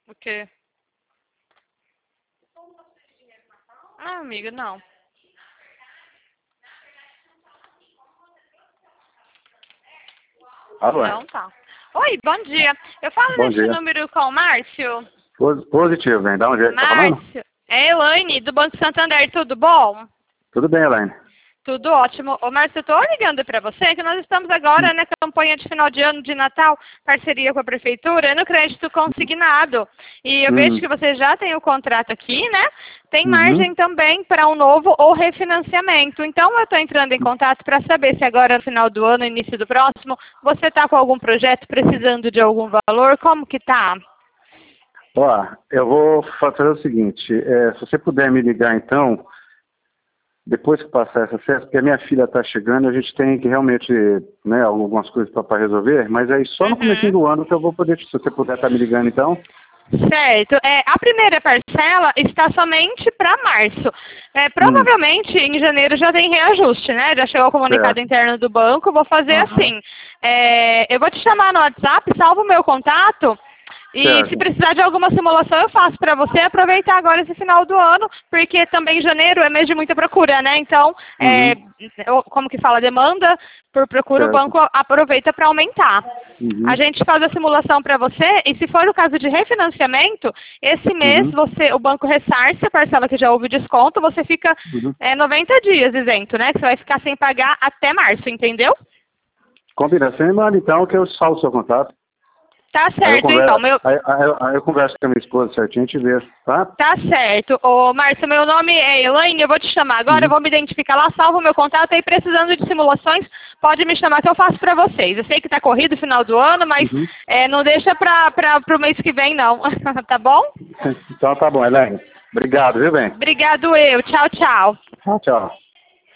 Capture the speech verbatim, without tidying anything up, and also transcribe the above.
O quê? Ah, amiga, não. Alô? Não, tá. Oi, bom dia. Eu falo Bom nesse dia. número com o Márcio. Pos- Positivo, hein? Dá um jeito, tá falando? Márcio. É Elaine, do Banco Santander, tudo bom? Tudo bem, Elaine. Tudo ótimo. Ô, Márcio, eu tô ligando para você que nós estamos agora na campanha de final de ano de Natal, parceria com a Prefeitura, no crédito consignado. E eu Hum. vejo que você já tem o contrato aqui, né? Tem Uhum. margem também para um novo ou refinanciamento. Então, eu estou entrando em contato para saber se agora, no final do ano, início do próximo, você está com algum projeto precisando de algum valor? Como que tá? Ó, eu vou fazer o seguinte, é, se você puder me ligar então, depois que passar essa festa, porque a minha filha está chegando, a gente tem que realmente, né, algumas coisas para resolver, mas aí só no Uhum. comecinho do ano que eu vou poder, se você puder estar me ligando então. Certo. É, a primeira parcela está somente para março. É, Hum, provavelmente em janeiro já tem reajuste, né? Já chegou o comunicado certo. interno do banco. Vou fazer Aham. assim. É, eu vou te chamar no WhatsApp, salvo o meu contato. E se Certo. precisar de alguma simulação, eu faço para você aproveitar agora esse final do ano, porque também janeiro é mês de muita procura, né? Então, é, Uhum. eu- como que fala, demanda por procura, o Certo. banco aproveita para aumentar. Uhum. A gente faz a simulação para você e se for o caso de refinanciamento, esse mês Uhum. você, o banco ressarce a parcela que já houve desconto, você fica Uhum. é, noventa dias isento, né? Que você vai ficar sem pagar até março, entendeu? Combina, você me manda então que eu salvo o seu contato. Tá Aí eu certo, então. converso, Meu, aí, aí- aí eu converso com a minha esposa certinho e a gente vê, tá? tá certo. Ô, Márcio, meu nome é Elaine, eu vou te chamar agora, eu Uhum. vou me identificar lá, salvo o meu contato aí, precisando de simulações, pode me chamar que eu faço para vocês. Eu sei que tá corrido o final do ano, mas Uhum. é, não deixa para o mês que vem, não. Tá bom? Então tá bom, Elaine. Obrigado, viu, bem? Obrigado eu. Tchau, tchau. Tchau, tchau.